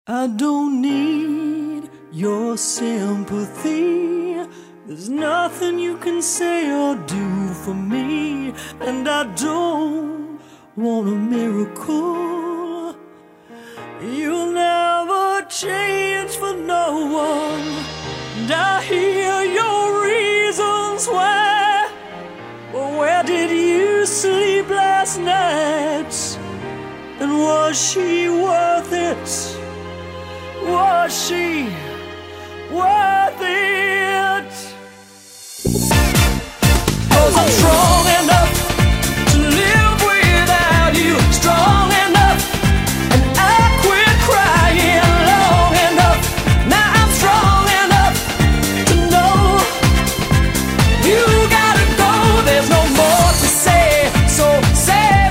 I don't need your sympathy. There's nothing you can say or do for me. And I don't want a miracle. You'll never change for no one. And I hear your reasons why. But where did you sleep last night? And was she worth it? Was she worth it?